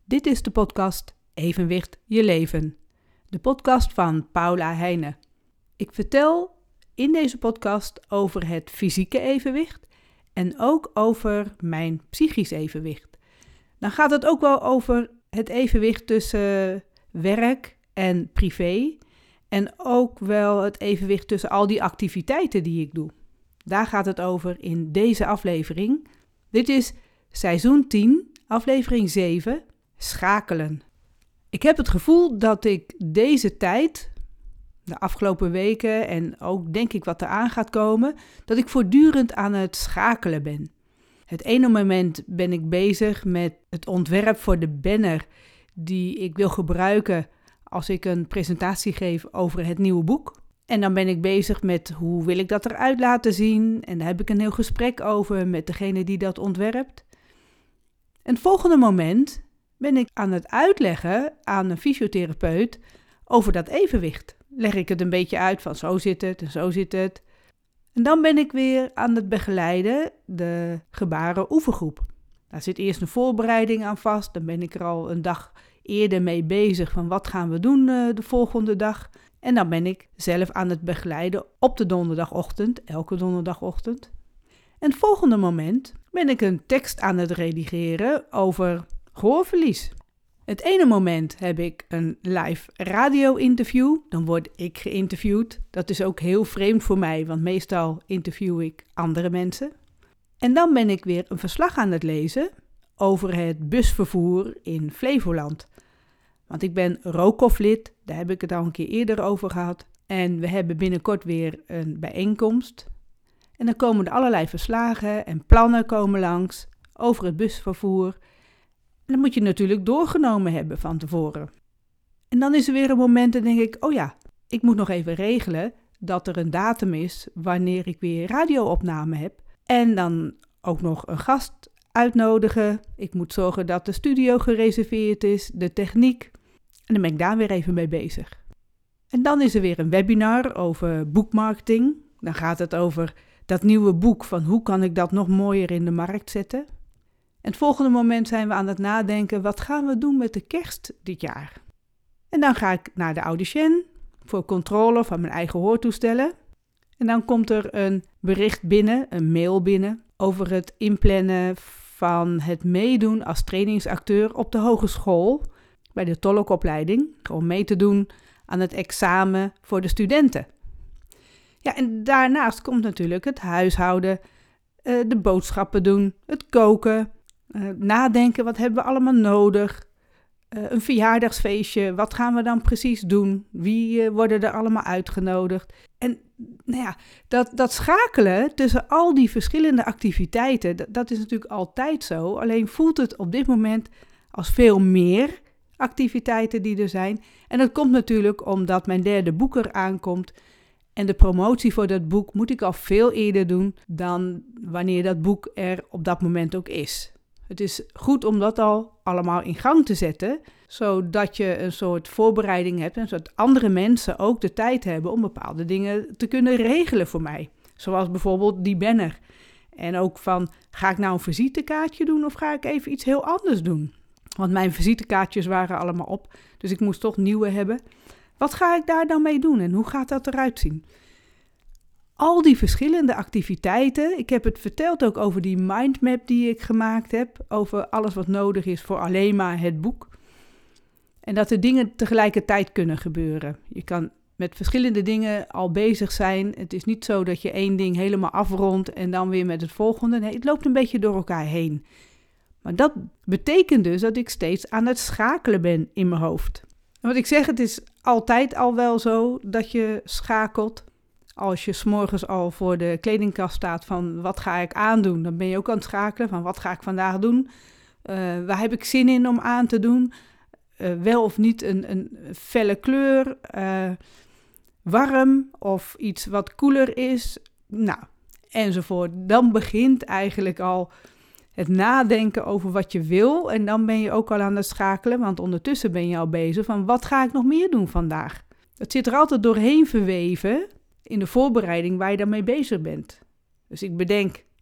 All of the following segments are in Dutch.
Dit is de podcast Evenwicht je leven. De podcast van Paula Heijnen. Ik vertel in deze podcast over het fysieke evenwicht en ook over mijn psychisch evenwicht. Dan gaat het ook wel over het evenwicht tussen werk en privé en ook wel het evenwicht tussen al die activiteiten die ik doe. Daar gaat het over in deze aflevering. Dit is seizoen 10, aflevering 7, schakelen. Ik heb het gevoel dat ik deze tijd, de afgelopen weken en ook denk ik wat eraan gaat komen, dat ik voortdurend aan het schakelen ben. Het ene moment ben ik bezig met het ontwerp voor de banner die ik wil gebruiken als ik een presentatie geef over het nieuwe boek. En dan ben ik bezig met hoe wil ik dat eruit laten zien en daar heb ik een heel gesprek over met degene die dat ontwerpt. En het volgende moment ben ik aan het uitleggen aan een fysiotherapeut over dat evenwicht. Leg ik het een beetje uit van zo zit het en zo zit het. En dan ben ik weer aan het begeleiden de gebaren oefengroep. Daar zit eerst een voorbereiding aan vast. Dan ben ik er al een dag eerder mee bezig van wat gaan we doen de volgende dag. En dan ben ik zelf aan het begeleiden op de donderdagochtend, elke donderdagochtend. En het volgende moment ben ik een tekst aan het redigeren over gehoorverlies. Het ene moment heb ik een live radio-interview. Dan word ik geïnterviewd. Dat is ook heel vreemd voor mij, want meestal interview ik andere mensen. En dan ben ik weer een verslag aan het lezen over het busvervoer in Flevoland. Want ik ben Rookhoflid, daar heb ik het al een keer eerder over gehad. En we hebben binnenkort weer een bijeenkomst. En dan komen er allerlei verslagen en plannen komen langs over het busvervoer. En dat moet je natuurlijk doorgenomen hebben van tevoren. En dan is er weer een moment en denk ik, oh ja, ik moet nog even regelen dat er een datum is wanneer ik weer radioopname heb. En dan ook nog een gast uitnodigen. Ik moet zorgen dat de studio gereserveerd is, de techniek. En dan ben ik daar weer even mee bezig. En dan is er weer een webinar over boekmarketing. Dan gaat het over dat nieuwe boek van hoe kan ik dat nog mooier in de markt zetten. En het volgende moment zijn we aan het nadenken, wat gaan we doen met de kerst dit jaar? En dan ga ik naar de audiciën voor controle van mijn eigen hoortoestellen. En dan komt er een bericht binnen, een mail binnen, over het inplannen van het meedoen als trainingsacteur op de hogeschool bij de tolkopleiding. Gewoon mee te doen aan het examen voor de studenten. Ja, en daarnaast komt natuurlijk het huishouden, de boodschappen doen, het koken, nadenken, wat hebben we allemaal nodig, een verjaardagsfeestje, wat gaan we dan precies doen, wie worden er allemaal uitgenodigd. En nou ja, dat schakelen tussen al die verschillende activiteiten, dat is natuurlijk altijd zo, alleen voelt het op dit moment als veel meer activiteiten die er zijn. En dat komt natuurlijk omdat mijn derde boek eraan komt. En de promotie voor dat boek moet ik al veel eerder doen dan wanneer dat boek er op dat moment ook is. Het is goed om dat al allemaal in gang te zetten, zodat je een soort voorbereiding hebt en zodat andere mensen ook de tijd hebben om bepaalde dingen te kunnen regelen voor mij. Zoals bijvoorbeeld die banner. En ook van, ga ik nou een visitekaartje doen of ga ik even iets heel anders doen? Want mijn visitekaartjes waren allemaal op, dus ik moest toch nieuwe hebben. Wat ga ik daar dan mee doen en hoe gaat dat eruit zien? Al die verschillende activiteiten, ik heb het verteld ook over die mindmap die ik gemaakt heb, over alles wat nodig is voor alleen maar het boek. En dat er dingen tegelijkertijd kunnen gebeuren. Je kan met verschillende dingen al bezig zijn. Het is niet zo dat je één ding helemaal afrondt en dan weer met het volgende. Nee, het loopt een beetje door elkaar heen. Maar dat betekent dus dat ik steeds aan het schakelen ben in mijn hoofd. En wat ik zeg, het is altijd al wel zo dat je schakelt. Als je 's morgens al voor de kledingkast staat van wat ga ik aandoen, dan ben je ook aan het schakelen van wat ga ik vandaag doen. Waar heb ik zin in om aan te doen? Wel of niet een felle kleur, warm of iets wat koeler is. Nou, enzovoort. Dan begint eigenlijk al het nadenken over wat je wil. En dan ben je ook al aan het schakelen, want ondertussen ben je al bezig van wat ga ik nog meer doen vandaag? Het zit er altijd doorheen verweven in de voorbereiding waar je daarmee bezig bent. Dus ik bedenk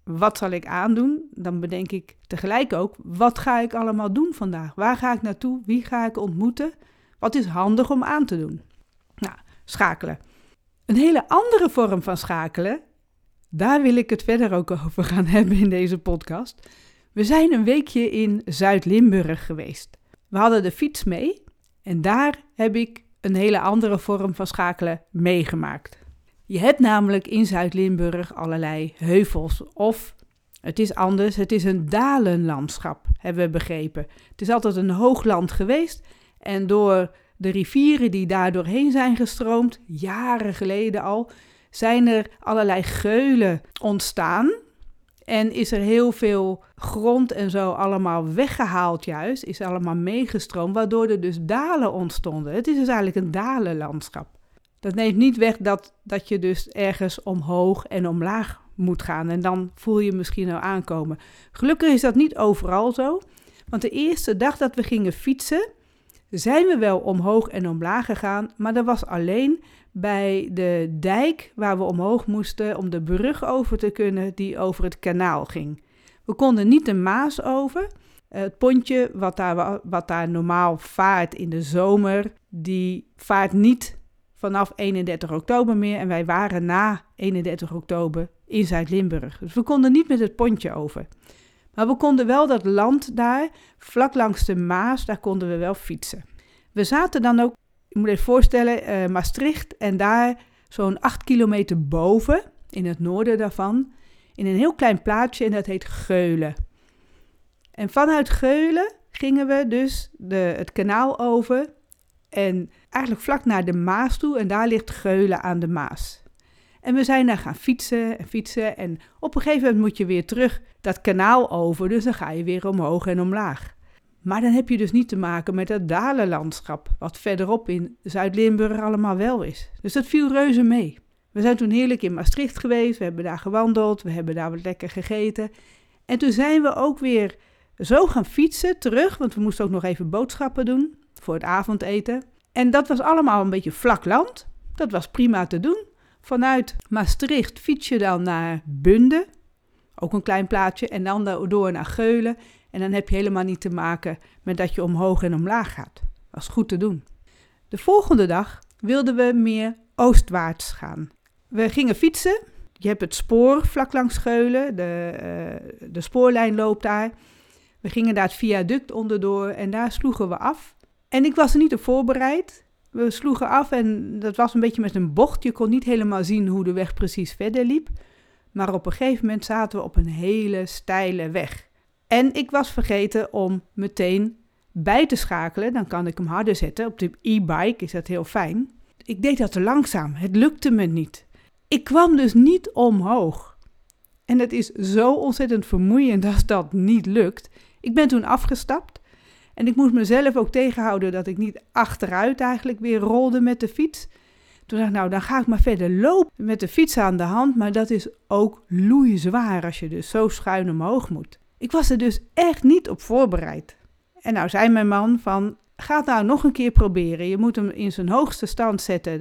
wat zal ik aandoen? Dan bedenk ik tegelijk ook, wat ga ik allemaal doen vandaag? Waar ga ik naartoe? Wie ga ik ontmoeten? Wat is handig om aan te doen? Nou, schakelen. Een hele andere vorm van schakelen, daar wil ik het verder ook over gaan hebben in deze podcast. We zijn een weekje in Zuid-Limburg geweest. We hadden de fiets mee en daar heb ik een hele andere vorm van schakelen meegemaakt. Je hebt namelijk in Zuid-Limburg allerlei heuvels of het is anders, het is een dalenlandschap, hebben we begrepen. Het is altijd een hoogland geweest en door de rivieren die daar doorheen zijn gestroomd, jaren geleden al, zijn er allerlei geulen ontstaan. En is er heel veel grond en zo allemaal weggehaald juist, is allemaal meegestroomd, waardoor er dus dalen ontstonden. Het is dus eigenlijk een dalenlandschap. Dat neemt niet weg dat je dus ergens omhoog en omlaag moet gaan en dan voel je misschien al aankomen. Gelukkig is dat niet overal zo, want de eerste dag dat we gingen fietsen, zijn we wel omhoog en omlaag gegaan, maar dat was alleen bij de dijk waar we omhoog moesten om de brug over te kunnen die over het kanaal ging. We konden niet de Maas over. Het pontje wat daar normaal vaart in de zomer, die vaart niet vanaf 31 oktober meer en wij waren na 31 oktober in Zuid-Limburg. Dus we konden niet met het pontje over. Maar we konden wel dat land daar, vlak langs de Maas, daar konden we wel fietsen. We zaten dan ook, je moet even voorstellen, Maastricht en daar zo'n 8 kilometer boven, in het noorden daarvan, in een heel klein plaatsje en dat heet Geulen. En vanuit Geulen gingen we dus het kanaal over en eigenlijk vlak naar de Maas toe en daar ligt Geulen aan de Maas. En we zijn daar gaan fietsen en op een gegeven moment moet je weer terug dat kanaal over, dus dan ga je weer omhoog en omlaag. Maar dan heb je dus niet te maken met het dalenlandschap, wat verderop in Zuid-Limburg allemaal wel is. Dus dat viel reuze mee. We zijn toen heerlijk in Maastricht geweest, we hebben daar gewandeld, we hebben daar wat lekker gegeten. En toen zijn we ook weer zo gaan fietsen terug, want we moesten ook nog even boodschappen doen voor het avondeten. En dat was allemaal een beetje vlak land, dat was prima te doen. Vanuit Maastricht fiets je dan naar Bunde, ook een klein plaatsje, en dan door naar Geulen. En dan heb je helemaal niet te maken met dat je omhoog en omlaag gaat. Dat was goed te doen. De volgende dag wilden we meer oostwaarts gaan. We gingen fietsen. Je hebt het spoor vlak langs Geulen. De spoorlijn loopt daar. We gingen daar het viaduct onderdoor en daar sloegen we af. En ik was er niet op voorbereid. We sloegen af en dat was een beetje met een bocht. Je kon niet helemaal zien hoe de weg precies verder liep. Maar op een gegeven moment zaten we op een hele steile weg. En ik was vergeten om meteen bij te schakelen. Dan kan ik hem harder zetten. Op de e-bike is dat heel fijn. Ik deed dat te langzaam. Het lukte me niet. Ik kwam dus niet omhoog. En het is zo ontzettend vermoeiend als dat niet lukt. Ik ben toen afgestapt. En ik moest mezelf ook tegenhouden dat ik niet achteruit eigenlijk weer rolde met de fiets. Toen dacht ik, nou, dan ga ik maar verder lopen met de fiets aan de hand. Maar dat is ook loeizwaar als je dus zo schuin omhoog moet. Ik was er dus echt niet op voorbereid. En nou zei mijn man van, ga het nou nog een keer proberen. Je moet hem in zijn hoogste stand zetten,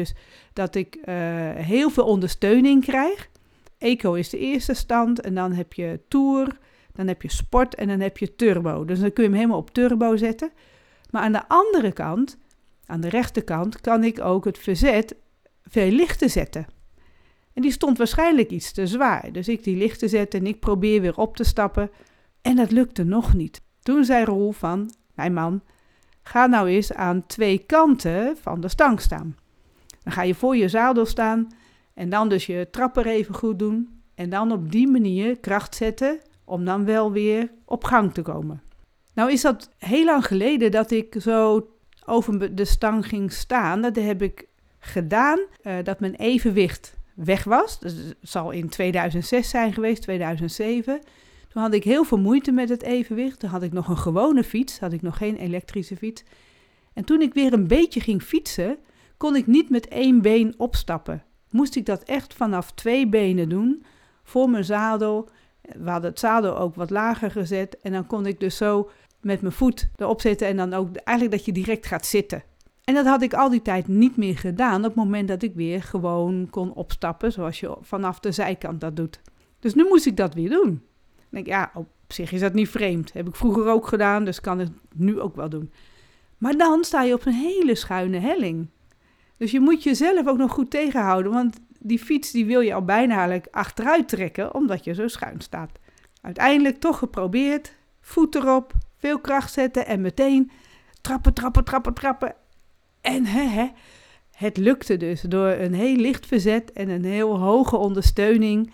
dat ik heel veel ondersteuning krijg. Eco is de eerste stand en dan heb je Tour, dan heb je Sport en dan heb je Turbo. Dus dan kun je hem helemaal op Turbo zetten. Maar aan de andere kant, aan de rechterkant, kan ik ook het verzet veel lichter zetten. En die stond waarschijnlijk iets te zwaar. Dus ik die lichter zette en ik probeer weer op te stappen. En dat lukte nog niet. Toen zei Roel van, mijn man, ga nou eens aan 2 kanten van de stang staan. Dan ga je voor je zadel staan en dan dus je trappen even goed doen. En dan op die manier kracht zetten om dan wel weer op gang te komen. Nou is dat heel lang geleden dat ik zo over de stang ging staan. Dat heb ik gedaan, dat mijn evenwicht weg was. Dus het zal in 2006 zijn geweest, 2007. Toen had ik heel veel moeite met het evenwicht. Toen had ik nog een gewone fiets, had ik nog geen elektrische fiets. En toen ik weer een beetje ging fietsen, kon ik niet met 1 been opstappen. Moest ik dat echt vanaf 2 benen doen, voor mijn zadel. We hadden het zadel ook wat lager gezet. En dan kon ik dus zo met mijn voet erop zetten en dan ook eigenlijk dat je direct gaat zitten. En dat had ik al die tijd niet meer gedaan op het moment dat ik weer gewoon kon opstappen, zoals je vanaf de zijkant dat doet. Dus nu moest ik dat weer doen. Ik denk, ja, op zich is dat niet vreemd. Heb ik vroeger ook gedaan, dus kan ik het nu ook wel doen. Maar dan sta je op een hele schuine helling. Dus je moet jezelf ook nog goed tegenhouden, want die fiets die wil je al bijna eigenlijk achteruit trekken, omdat je zo schuin staat. Uiteindelijk toch geprobeerd, voet erop, veel kracht zetten en meteen trappen. En het lukte dus door een heel licht verzet en een heel hoge ondersteuning.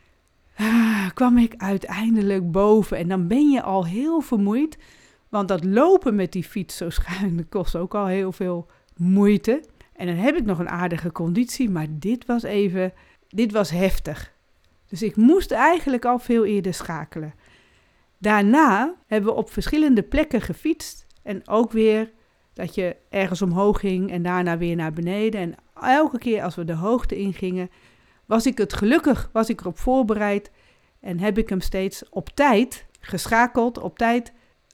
Kwam ik uiteindelijk boven en dan ben je al heel vermoeid, want dat lopen met die fiets zo schuin kost ook al heel veel moeite. En dan heb ik nog een aardige conditie, maar dit was heftig. Dus ik moest eigenlijk al veel eerder schakelen. Daarna hebben we op verschillende plekken gefietst en ook weer dat je ergens omhoog ging en daarna weer naar beneden. En elke keer als we de hoogte ingingen, was ik erop voorbereid en heb ik hem steeds op tijd geschakeld, op tijd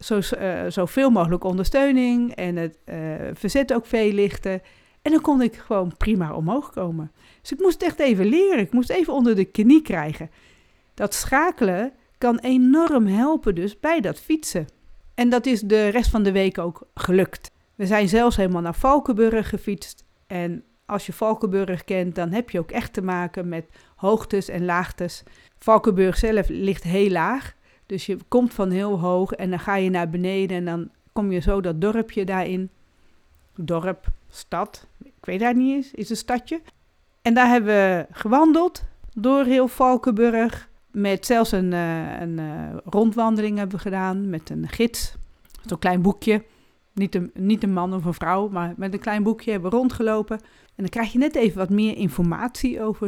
zoveel mogelijk ondersteuning en het verzet ook veel lichter. En dan kon ik gewoon prima omhoog komen. Dus ik moest echt even leren, ik moest even onder de knie krijgen. Dat schakelen kan enorm helpen dus bij dat fietsen. En dat is de rest van de week ook gelukt. We zijn zelfs helemaal naar Valkenburg gefietst. En als je Valkenburg kent, dan heb je ook echt te maken met hoogtes en laagtes. Valkenburg zelf ligt heel laag. Dus je komt van heel hoog en dan ga je naar beneden en dan kom je zo dat dorpje daarin. Dorp, stad, ik weet daar niet eens, is een stadje. En daar hebben we gewandeld door heel Valkenburg. Met zelfs een rondwandeling hebben we gedaan met een gids. Zo'n klein boekje. Niet een man of een vrouw, maar met een klein boekje hebben we rondgelopen. En dan krijg je net even wat meer informatie over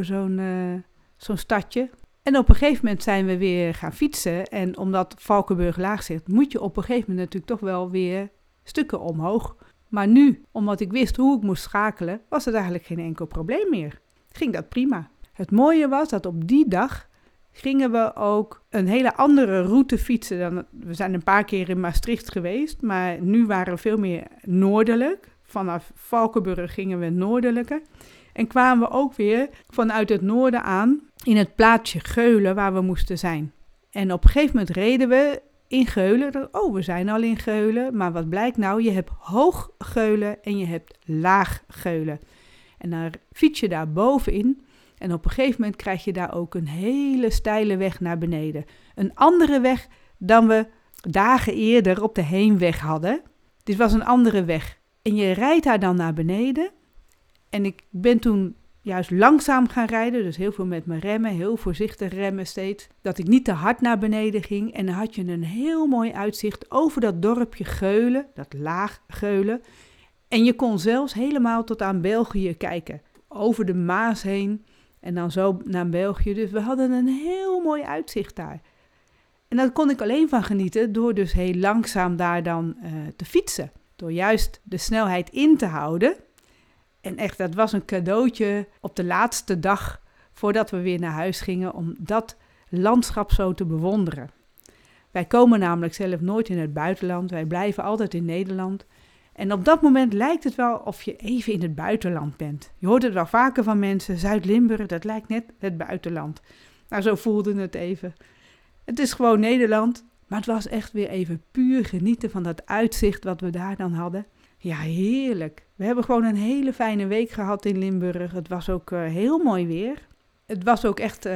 zo'n stadje. En op een gegeven moment zijn we weer gaan fietsen. En omdat Valkenburg laag zit, moet je op een gegeven moment natuurlijk toch wel weer stukken omhoog. Maar nu, omdat ik wist hoe ik moest schakelen, was het eigenlijk geen enkel probleem meer. Ging dat prima. Het mooie was dat op die dag gingen we ook een hele andere route fietsen. We zijn een paar keer in Maastricht geweest, maar nu waren we veel meer noordelijk. Vanaf Valkenburg gingen we noordelijker. En kwamen we ook weer vanuit het noorden aan in het plaatsje Geulen waar we moesten zijn. En op een gegeven moment reden we in Geulen. We zijn al in Geulen. Maar wat blijkt nou? Je hebt hoog Geulen en je hebt laag Geulen. En dan fiets je daar bovenin. En op een gegeven moment krijg je daar ook een hele steile weg naar beneden. Een andere weg dan we dagen eerder op de heenweg hadden. Dit was een andere weg. En je rijdt daar dan naar beneden. En ik ben toen juist langzaam gaan rijden. Dus heel veel met mijn remmen. Heel voorzichtig remmen steeds. Dat ik niet te hard naar beneden ging. En dan had je een heel mooi uitzicht over dat dorpje Geulen. Dat laag Geulen. En je kon zelfs helemaal tot aan België kijken. Over de Maas heen. En dan zo naar België. Dus we hadden een heel mooi uitzicht daar. En daar kon ik alleen van genieten door dus heel langzaam daar dan te fietsen. Door juist de snelheid in te houden. En echt, dat was een cadeautje op de laatste dag voordat we weer naar huis gingen om dat landschap zo te bewonderen. Wij komen namelijk zelf nooit in het buitenland. Wij blijven altijd in Nederland. En op dat moment lijkt het wel of je even in het buitenland bent. Je hoort het wel vaker van mensen. Zuid-Limburg, dat lijkt net het buitenland. Nou, zo voelde het even. Het is gewoon Nederland. Maar het was echt weer even puur genieten van dat uitzicht wat we daar dan hadden. Ja, heerlijk. We hebben gewoon een hele fijne week gehad in Limburg. Het was ook heel mooi weer. Het was ook echt,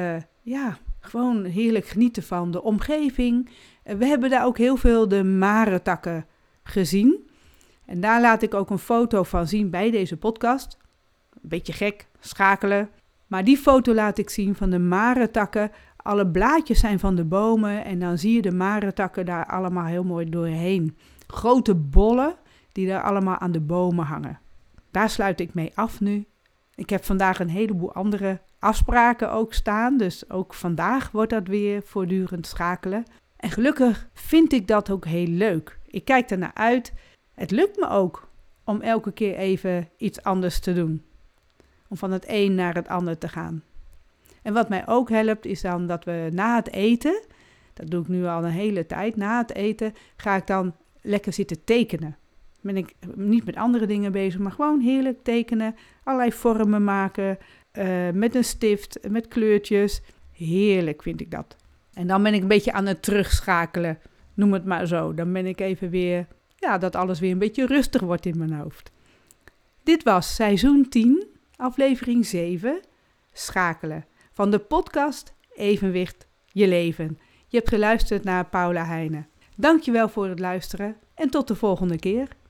gewoon heerlijk genieten van de omgeving. We hebben daar ook heel veel de marentakken gezien. En daar laat ik ook een foto van zien bij deze podcast. Een beetje gek, schakelen. Maar die foto laat ik zien van de marentakken. Alle blaadjes zijn van de bomen en dan zie je de marentakken daar allemaal heel mooi doorheen. Grote bollen die daar allemaal aan de bomen hangen. Daar sluit ik mee af nu. Ik heb vandaag een heleboel andere afspraken ook staan. Dus ook vandaag wordt dat weer voortdurend schakelen. En gelukkig vind ik dat ook heel leuk. Ik kijk er naar uit. Het lukt me ook om elke keer even iets anders te doen. Om van het een naar het ander te gaan. En wat mij ook helpt is dan dat we na het eten, dat doe ik nu al een hele tijd, na het eten ga ik dan lekker zitten tekenen. Ben ik niet met andere dingen bezig, maar gewoon heerlijk tekenen, allerlei vormen maken, met een stift, met kleurtjes. Heerlijk vind ik dat. En dan ben ik een beetje aan het terugschakelen, noem het maar zo. Dan ben ik even weer, dat alles weer een beetje rustig wordt in mijn hoofd. Dit was seizoen 10, aflevering 7, schakelen. Van de podcast Evenwicht je leven. Je hebt geluisterd naar Paula Heijnen. Dankjewel voor het luisteren en tot de volgende keer.